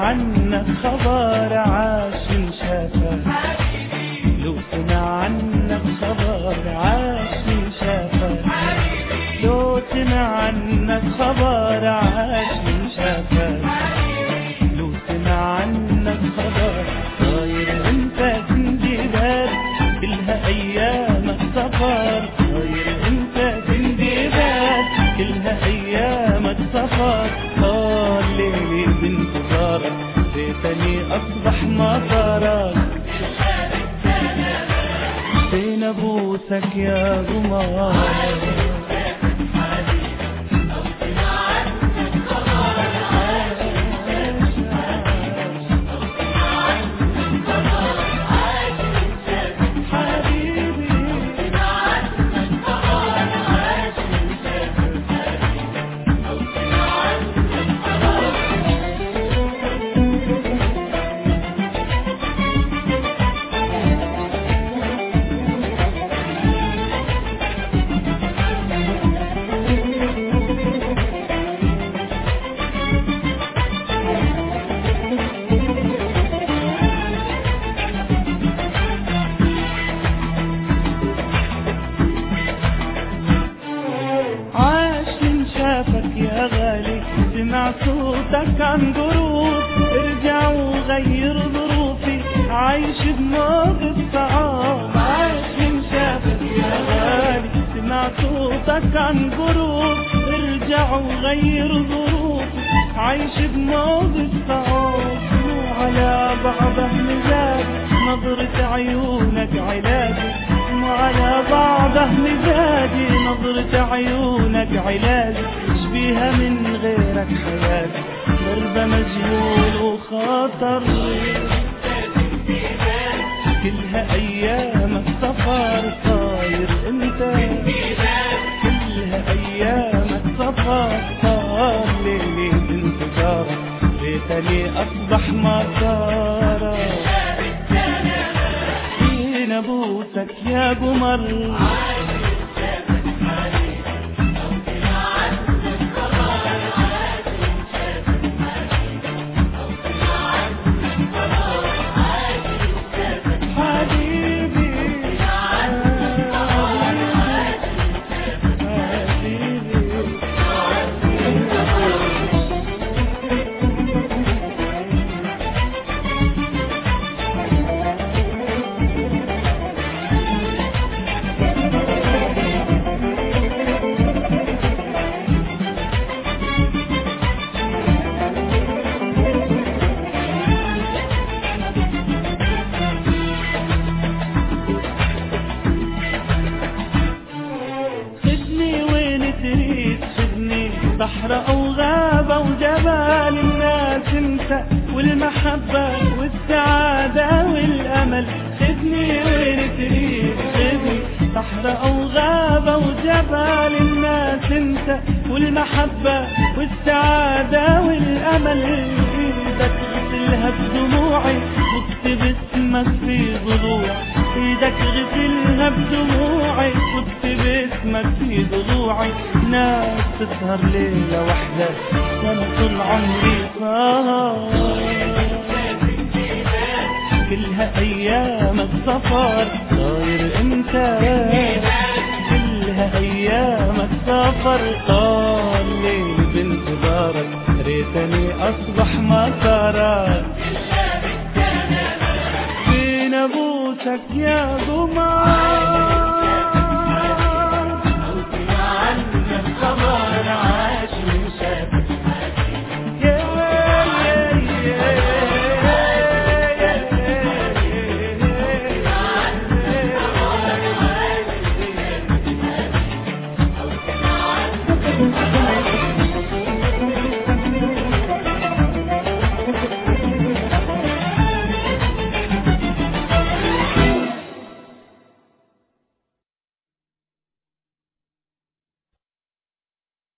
عنك خبر عاش من شافك، لو سمع عنك خبر عاش من شافك، لو سمع عنك خبر عاش من شافك، لو سمع عنك خبر طاير انت سندباد كلها ايامك سفر، طاير انت سندباد كلها ايامك سفر، طال ليلي بانتظارك ليتني اصبح مطرك، فين ابوسك يا قمر يا غالي، سمع صوتك عن قروب، ارجع وغير ظروفي، عايش بموقف صعب، عايش من شافك يا غالي، سمع صوتك عن قروب، ارجع وغير ظروفي، عايش بموقف صعب، وعلى بعضه مزاج نظرة عيونك علاجي، وعلى بعضه مزاجي نظرة عيونك علاجي، شبيها من غيرك حياتي، درب مجهول وخطر، كلها ايامك سفر، طاير انت كلها ايامك سفر، طال ليلي بانتظارك ليتني اصبح مطرك، فين ابوسك يا قمر بحر أو غابة وجبال، الناس انت والمحبة والسعادة والأمل، خدني وين تريد خدني، بحر أو غابة وجبال، الناس انت والمحبة والسعادة والأمل، ايدك غسلها بدموعي واكتب اسمك في ضلوعي، ايدك غسلها بدموعي واكتب اسمك في ضلوعي، ناس تسهر ليلة واحدة وانا طول عمري سهر، كلها ايامك سفر، طاير انت كلها ايامك سفر، طال ليل بانتظارك ريتني اصبح مطرك، فين ابوسك يا قمر